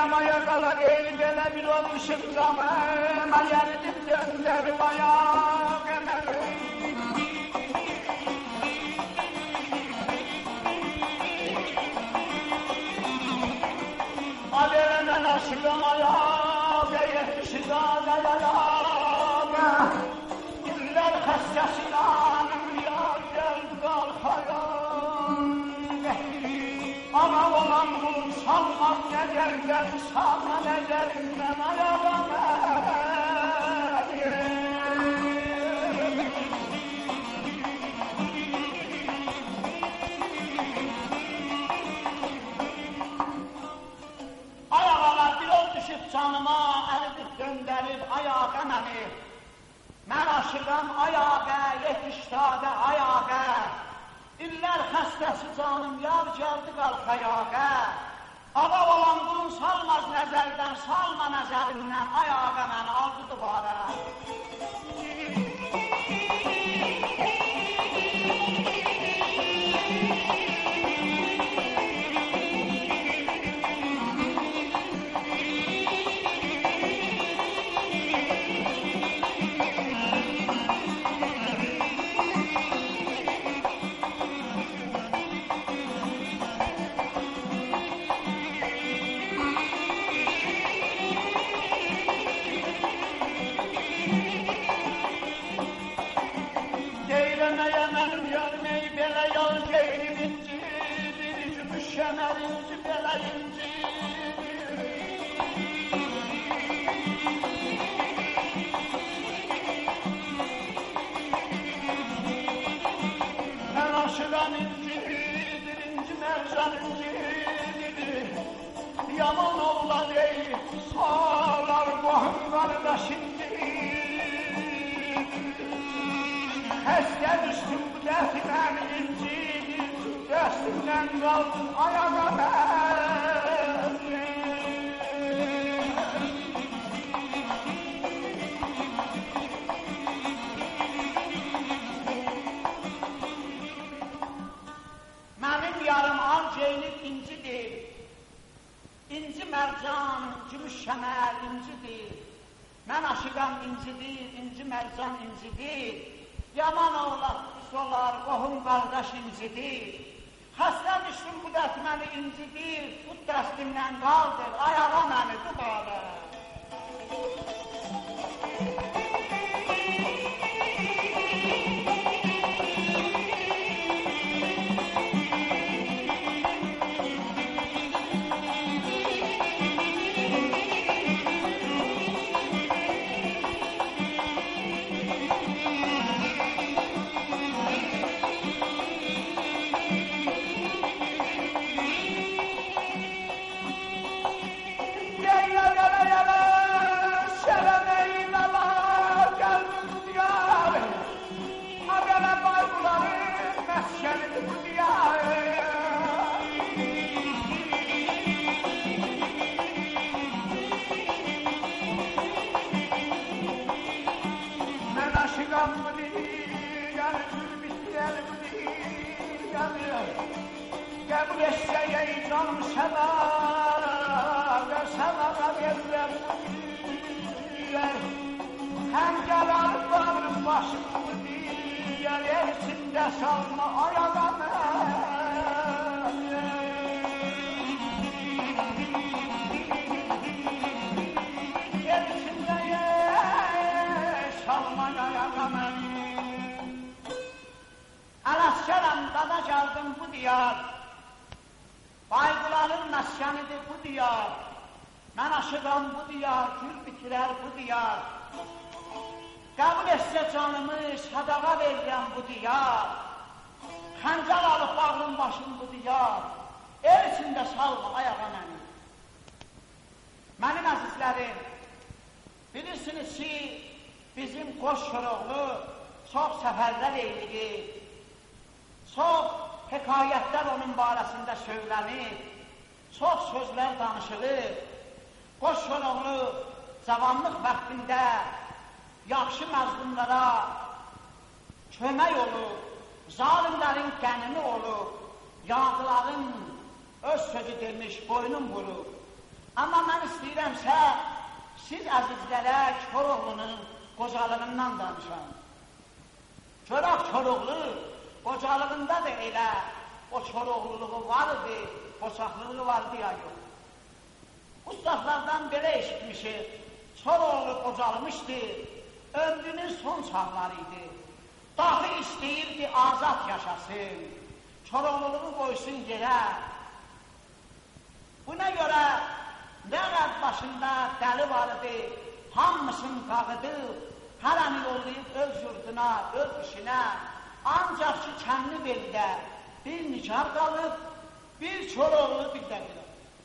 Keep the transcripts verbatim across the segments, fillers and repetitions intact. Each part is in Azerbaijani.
Ayağıma kalan eğri bele bir olmuşum zaman, ayardım döndürüm ayağı emerim. Adereme nasıl ayağı, yetişi dağda ayağı, iller hastasından yar geldi kalkayım. Ana olan kulum salmam ne derden, salma ne derden ayağıma. Ayağıma bir ol düşüp canıma, elini döndürüp ayağa məni. Mən aşıqam ayağa, yetişdədə ayağa. İller xəstəsi canım, yar gəldi qalx ayağa. Ağa olan qulun salmaz nəzərdən, salma nəzərindən ayağa məni aldı duvara. Şemerinci belayinci. Ben aşıran incidir, inci mercan incidir. Yaman oğlan ey, sağlar boğumları da şimdi. Heste düştüm bu dertiden incidir. Dəstindən qaldın ayağa mən. Mənim yarım al ceylib incidir. İnci mərcan, gümüş şəmər incidir. Mən aşıqam incidir, inci mərcan incidir. Yaman oğlan solar, qohum qardaş incidir. Xəstə düşdüm bu dərd məni incidir, bu dəstimdən qaldır, ayağa məni dubara. Qəbul etsə ey canım sənə, və sənə və verirəm deyər. Həm gələr bağrım başım bu deyər, el içində salma ayağa mən. El içində salma ayağa mən. Əl-əskərəm dada gəldim bu diyar. Bayqıların məskənidir bu diyar. Mən aşıqam bu diyar, gül bitirər bu diyar. Qəbul etsə canımı, sadaqa verirəm bu diyar. Xəncər alıb bağrım başım bu diyar. El içində salma ayağa məni. Mənim əzizlərim, bilirsiniz ki, bizim Qoş Şoroğlu çox səfərlər eylidir. Çox hekayətlər onun barəsində söylənir, çox sözlər danışılır. Qoş Şoroğlu cavanlıq vaxtında yaxşı məzlumlara kömək olur, zalimlərin qənimi olur, yağdıların öz sözü demiş, boynun vurur. Amma mən istəyirəmsə, siz əzizlərə Koroğlunun qocalığından danışan. Görək Koroğlu, qocalığında da elə o Koroğluluğu vardı, qoçaqlılığı vardı ya yox. Ustazlardan belə eşitmişik, Koroğlu qocalmışdı, ömrünün son çağlarıydı. Dahi istəyirdi, azad yaşasın, Koroğluluğu qoysun yerə. Buna görə nə qəd başında dəli vardı, hamısını qağıdıb, hər əmin oluyub öz yurduna, öz işinə, ancaq ki, kəndi beldə bir nigar qalıb, bir Koroğlu bir də bir.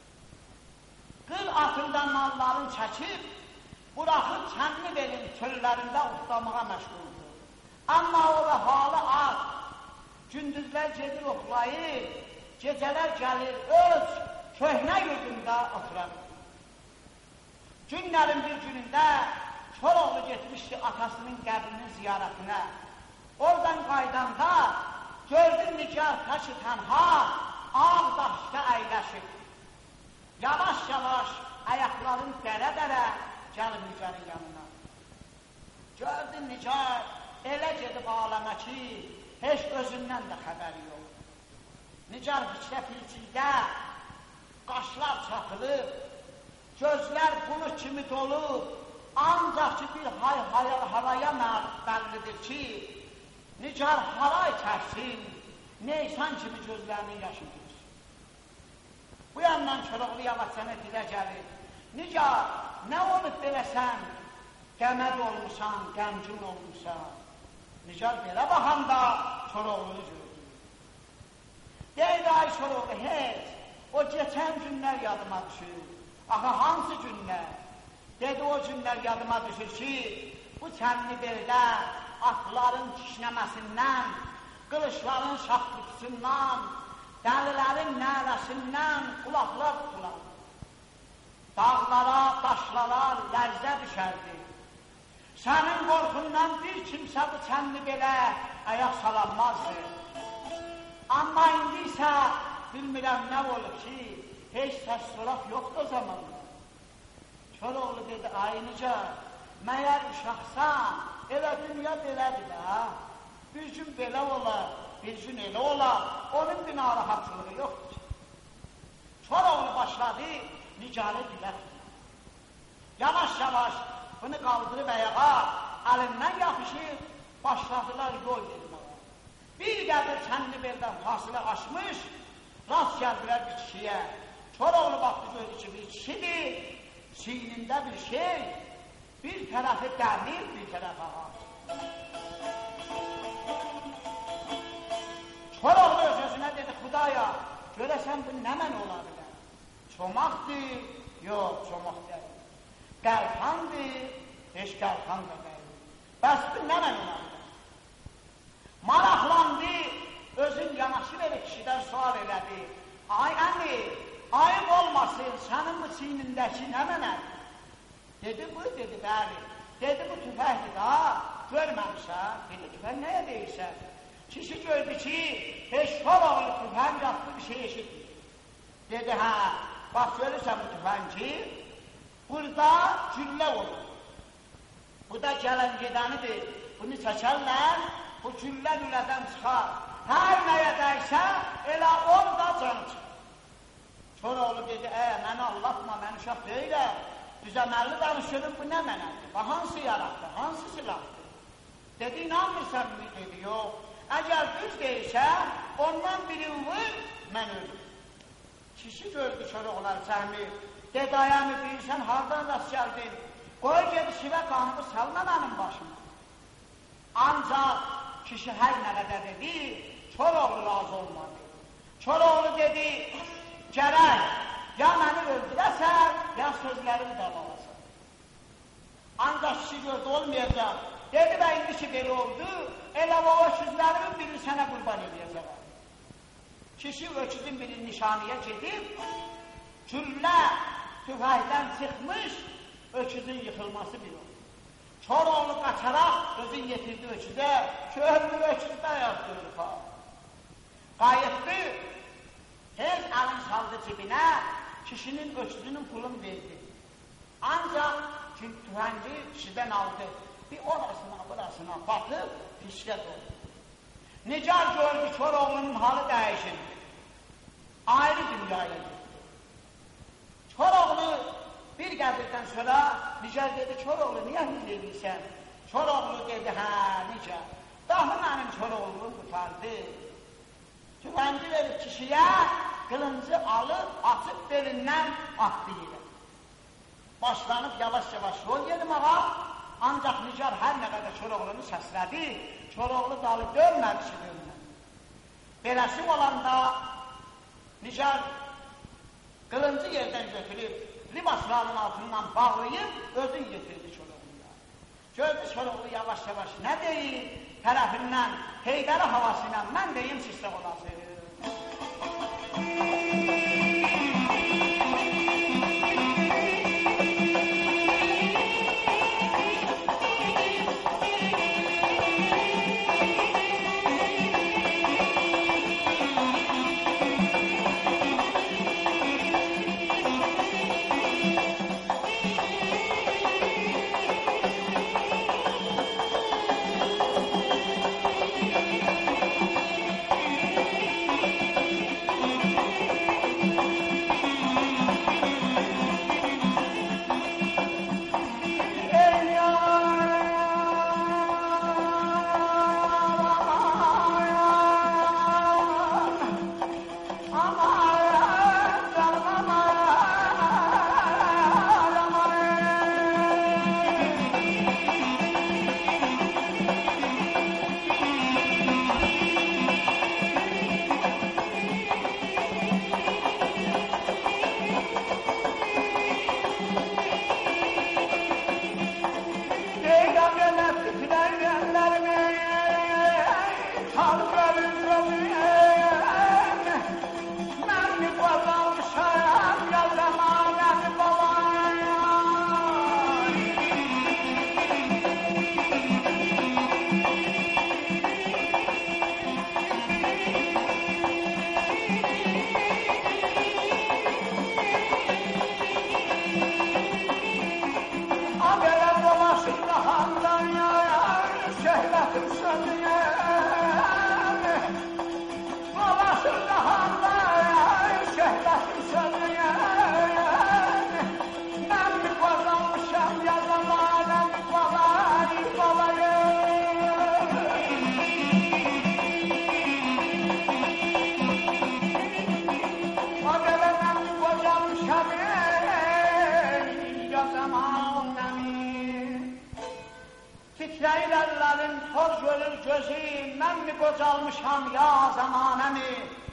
Qıl atından malların çəkib, buraxıb kəndi belin çöllərində utlamağa məşğuldur. Amma o da halı az, gündüzlər gedir oxlayır, gecələr gəlir öz köhnə yurdunda oturur. Günlərin bir günündə Koroğlu getmişdi atasının qəbrinin ziyarətinə. Oradan qaydanda gördü nigar taşı tənha, ağ daşda əyləşir. Yavaş-yavaş ayaqların dərə-dərə gəlib nigarın yanına. Gördü nigar elə gedib aləmə ki, heç özündən də xəbəri yox. Nigar fikrə-filçikdə, qaşlar çatılıb, gözlər bulut kimi dolub, ancaq ki bir hay-havaya bəllidir ki, nigar haray tərsin, neysan kimi gözlərinin yaşı girir. Bu yandan Koroğlu yavaş sənə dilə gəlir. Nigar, nə olub beləsən, qəməd olmuşsan, qəmcin olmuşsan. Nigar belə baxanda Koroğlunu gördü. Deyir, ay Koroğlu, heç, o geçən günlər yadıma düşür. Axı, hansı günlər? Dedi, o günlər yadıma düşür ki, bu kəndi beldə atların kişnəməsindən, qılıçların şaxlıqsından, dəlilərin nərəsindən qulaqlar tutular. Dağlara, daşlara lərzə düşərdi. Sənin qorxundan bir kimsə bu kəndi belə ayaq salanmazdı. Amma indi isə bilmirəm nə olur ki, heç səs soraq yoxdur o zamanlar. Koroğlu dedi, ay Nigar, məyər uşaqsan, elə dünya belədir də, bir gün belə olar, bir gün elə olar, onun bir narahatçılığı yoxdur. Koroğlu başladı, Nigarı diləkdir. Yavaş-yavaş bunu qaldırıb ayağa, əlindən yapışıb, başladılar yol verməyə. Bir qədir kəndi beldən fasilə aşmış, rast gəldilər bir kişiyə. Koroğlu baxdı, gördü ki, bir kişidir, çiynində bir şey, bir tərəfi dəmir, bir tərəfi ağac. Koroğlu öz-özünə dedi, Xudaya, görəsən bu nə mən ola bilər? Çomaqdır, yox, çomaq deyil. Qəlxandır, heç qəlxan da deyil. Bəs bu nə mən ola bilər? Maraqlandı, özün yanaşı verə kişidən sual elədi. Ay əmi, ayıb olmasın, sənin bu çiynindəki nə mənədir? Dedi, bu, dedi, bəli. Dedi, bu tüfəkdir da, görməmişsən. Dedi, tüfək nəyə deyirsən? Kişi gördü ki, heç Koroğlu tüfəng yapdı bir şey eşitdir. Dedi, hə, bax, görürsən bu tüfəng ki, burada güllə olur. Bu da gələn gedənidir. Bunu çəkərlər, bu güllə lülədən çıxar. Hər nəyə dəysə, elə orada can çıxır. Koroğlu dedi, ə, məni anlatma, mən uşaq deyiləm. Düzəməlli danışırım, bu nə mənədir? Bax, hansı yarattı, hansı silahdır? Dedi, inanmırsan mı? Dedi, yox. Əgər düz deyirsə, ondan biri vur, mən ölüm. Kişi gördü Koroğlar Cəmi. Dedi, ayağımı bilirsən, hardan rast gəldin? Qoy gedi şivə qanımı salma mənim başıma. Ancaq kişi hər nə qədər dedi, Koroğlu razı olmadı. Koroğlu dedi, gərək, ya məni öldürəsən, ya sözlərimi davalasan. Ancaq kişi gördü, olmayacaq. Dedi, və indi ki, belə oldu, elə o öküzlərimin birini sənə qurban edəcək. Kişi öküzün biri nişaniyə gedib, güllə tüfəkdən çıxmış, öküzün yıxılması bir oldu. Koroğlu qaçaraq özün yetirdi öküzə, köhnür öküzdə ayaqdırır falan. Qayıtdı, tez əlin saldı cibinə, kişinin öksüzünün pulunu verdi. Ancak tüfengi kişiden aldı. Bir orasına burasına bakıp pişlet oldu. Nicar gördü Koroğlu'nun halı değişir. Ayrı dünyaya gitti. Koroğlu bir gəzirdən sonra Nicar dedi, Koroğlu niye hüzeylisən? Koroğlu dedi, ha Nicar, daha mənim Koroğlu'mu kurtardı. Tüfengi verip kişiye kılıncı alıp atıp belinden attı yere. Başlanıp yavaş yavaş yol yedim ağa, ancak Nicar her ne kadar Koroğlu'nu səslədi, Koroğlu dalı dönmədi ki dönmədi. Beləsi olanda Nicar kılıncı yerden götürüp libaslarının altından bağlayıp özün getirdi Koroğlu'ya. Gördü Koroğlu yavaş yavaş ne deyir? Tərəfindən, Heydəri havasıyla mən deyim sizdə olasın. Titrəyirlərin toz görür gözü, mən mi qocalmışam ya zamanəmi?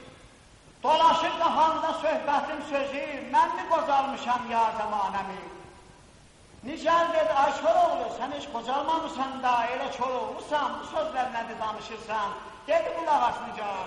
Dolaşır qafamda söhbətin sözü, mən mi qocalmışam ya zamanəmi? Nicar dedi, ay Koroğlu, sən heç qocalmamısan da, elə Koroğlusan, bu sözlər nədir danışırsan? Dedi, qulaq as Nicar.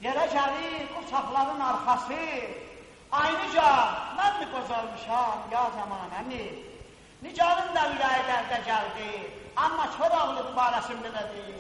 yerə gəlir qurçaqların arxası. Aynıca, mən mi qocalmışam ya zamanəmi? Nicarın da ürəyi dərdə gəldi, amma Koroğlu barəsində nədir?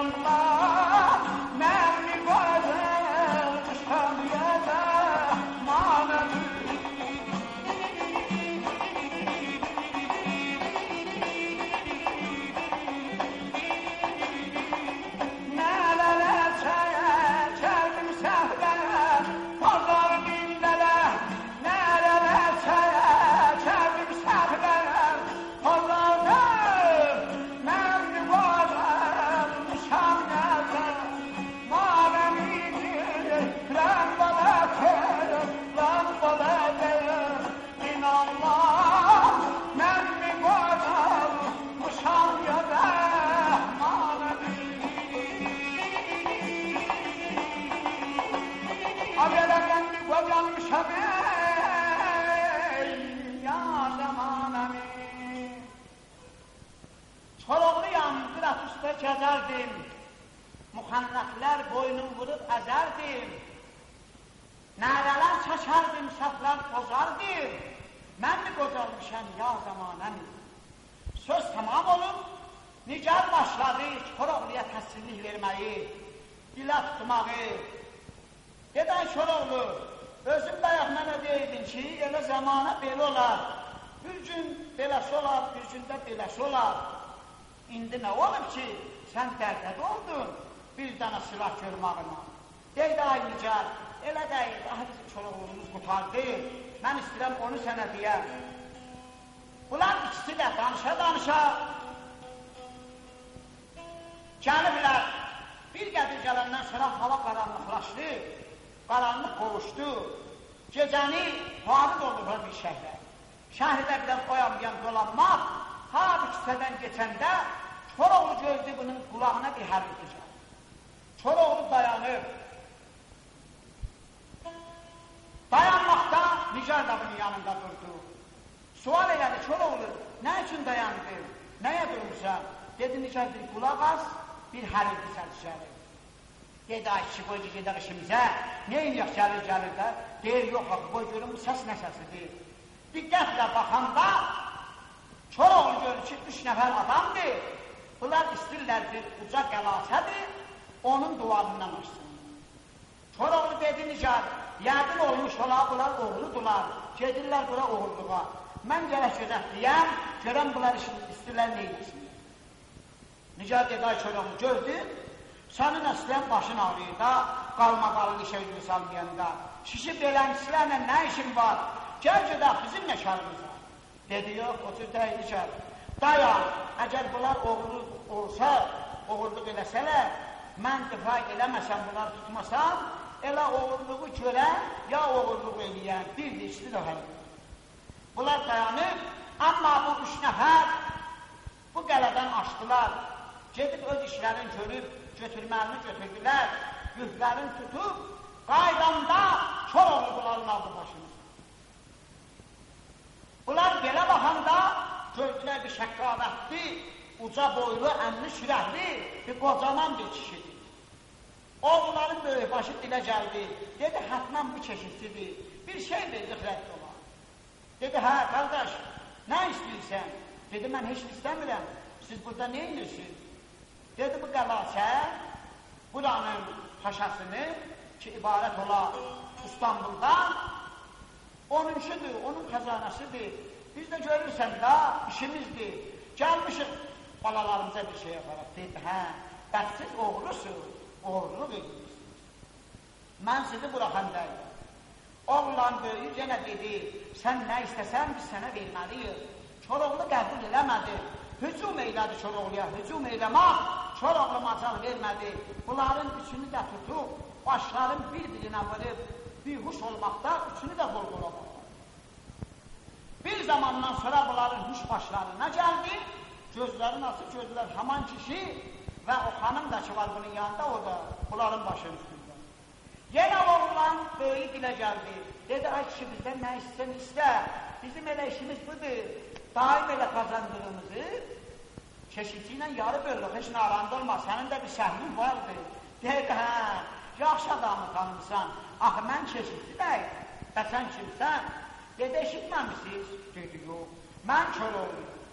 Allah, mən mi qoyacam yada manəvi. Gəzərdim, müxənnəklər boynum vurub əzərdim, nərələr çəkərdim, səhvlər pozardım, mən mi qocalmışam ya zamanəmi? Söz tamam olub, Nigar başladı Koroğluya təsirlik verməyi, dilə tutmağı. Gedən Koroğlu, özün bayaq mənə deydin ki, elə zamana belə olar, bir gün beləsi olar, bir gün də beləsi olar. İndi nə olub ki, sən dərdədə oldun bir dənə silah görmağına. Deydi, ay Nigar, elə deyil, daha bizim Koroğlumuz qutardı, mən istəyirəm onu sənə deyəm. Bunlar ikisi də danışa-danışa gəliblər. Bir qədir gələndən sonra hava qaranlıqlaşdı, qaranlıq qovuşdu. Gecəni varid oldular bir şəhərə. Şəhərdə biraz oyanmayan dolanmaq, ha bir kisədən geçəndə Koroğlu gördü bunun qulağına bir hərbiticə. Koroğlu dayanır. Dayanmaqda Nigar da bunun yanında durdu. Sual elədi, Koroğlu, nə üçün dayandı? Nəyə durmuşsan? Dedi, Nigar, bir qulaq az, bir hərbi sərçəri. Dedi, ay kişi, qoycu gedək işimizə. Neyin yox, gəlir, gəlir də? Deyir, yox, qoy görün, bu səs nə səsidir? Diqqətlə baxanda Koroğlu görür ki, üç nəfər adamdır. Bunlar istirlər bir uca qəlasədir, onun duvarından açsın. Koroğlu dedi, Nigar, yəqin olmuş ola, bunlar oğludular, gedirlər bura oğulluğa. Mən gələk gözətliyəm, görəm bunlar istirlər neyləsin. Nigar dedi, ay Koroğlu, gördün, sənin əslən başın ağrıyır da, qalma-qalın işə üzrü salmayanda. Şişi beləncisilərlə nə işin var? Gəl gedək bizim nəşarımıza. Dedi, yox, o cür deyil, Nigar. Dayan, əgər bunlar oğurluq olsa, oğurluq eləsələr, mən difa eləməsəm, bunları tutmasam, elə oğurluğu görən, ya oğurluq eləyən, bir də ikisi də həll. Bunlar dayanıb, amma bu üç nəfər bu qələdən açdılar, gedib öz işlərini görüb, götürməlini götürdülər, yüzlərini tutub, qaydanda Koroğlu bunların aldı başını. Bunlar belə baxanda, gördülər bir şəkkavətli, uca boylu, ənli sürəhli, bir qocaman bir kişidir. O, bunların böyük başı dilə gəldi. Dedi, hətmən bu çeşidsidir. Bir şey verdik rədd ola. Dedi, hə, qardaş, nə istəyirsən? Dedi, mən heç istəmirəm. Siz burada nə edirsiniz? Dedi, bu qəlasə, buranın paşasını, ki, ibarət ola İstanbuldan, onuncudur, onun xəzanəsidir. Biz də görürsən da, işimizdir. Gəlmişik balalarımıza bir şey yaparaq. Dedi, hə, bəs siz oğlusunuz, oğurluq edirsiniz. Mən sizi buraxan deyil. Oğlan böyüyü yenə dedi, sən nə istəsən biz sənə verməliyik. Koroğlu qəbul eləmədi. Hücum eylədi Koroğluya, hücum eyləmək. Koroğlu macal vermədi. Bunların üçünü də tutub, başların bir-birinə vurub, bihuş olmaqda üçünü də qol-qola. Bir zamandan sonra bunların huş başlarına gəldi, gözlərini açıb gördülər haman kişi və o xanım da ki var bunun yanında, o da bunların başının üstündə. Yenə oğlan böyük dilə gəldi, dedi, ay kişi bizdən nə istəyən istə, bizim elə işimiz budur, daim elə qazandığımızı keşikçi ilə yarı bölürük, heç naranda olmaz, sənin də bir səhvin vardır. Dedi, hə, yaxşı adamı tanımsan, axı mən keşikçi deyil, və sən kimsən? Dedi, eşitməmişsiniz? Dedi, yox, mən Koroğluyum.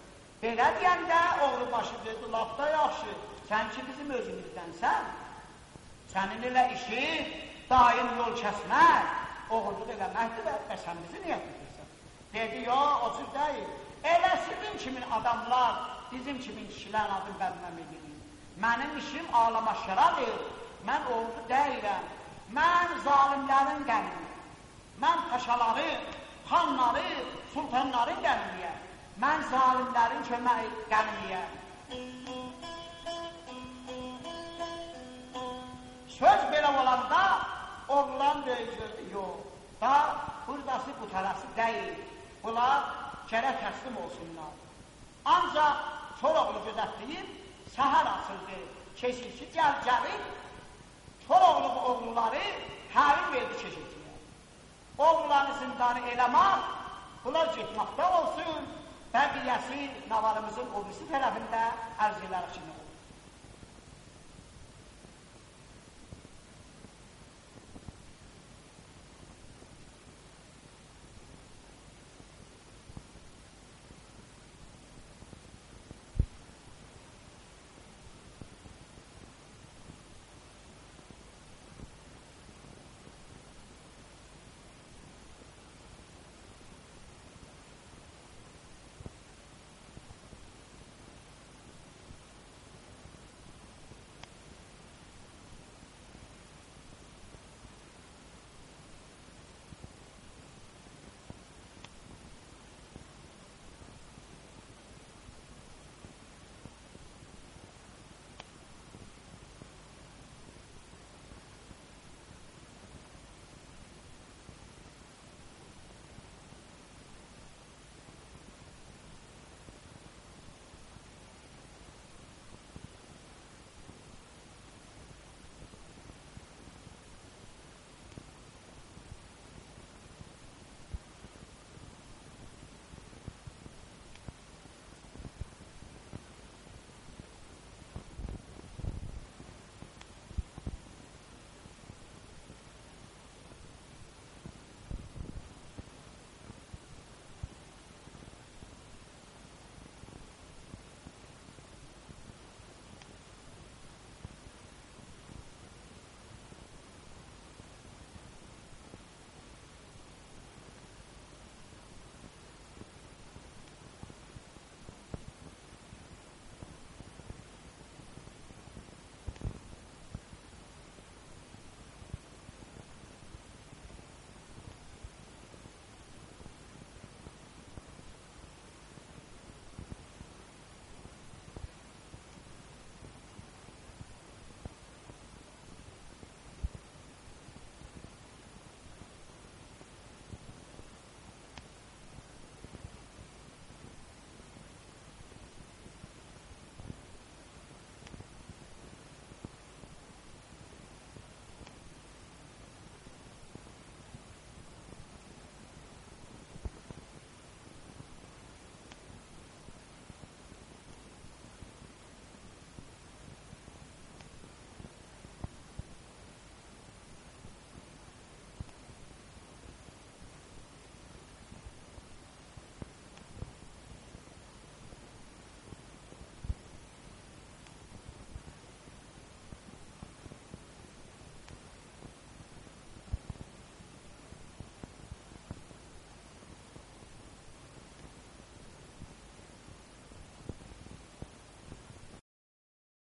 Belə deyəndə oğlu başı dedi, laf da yaxşı, sən ki bizim özümüzdənsən, sənin elə işi daim yol kəsmək, oğulluq eləməkdir və sən bizi niyə tutursan? Dedi, ya, o cür deyil, elə sizin kimin adamlar, bizim kimin kişilərin adını bədnəm edir. Mənim işim ağlama şəradır, mən oğlu deyiləm, mən zalimlərin qənimiyəm, mən paşaların, xanları, sultanların qənimiyəm. Mən zalimlərin köməyi qənimiyəm. Söz belə olanda oğlan döyücürdü, yox. Da buradası bu tərəsi deyil. Bunlar gərək təslim olsunlar. Ancaq Koroğlu gözətləyib, səhər açıldı. Keşikçi gəl gəlib, Koroğlu oğluları təlim verdi keşikçiyə. Oğluları zindanı eləmək, bunlar getməkdə olsun. Bəqiyəsi navarımızın o birisi tərəfində ərz edərik kimi olur.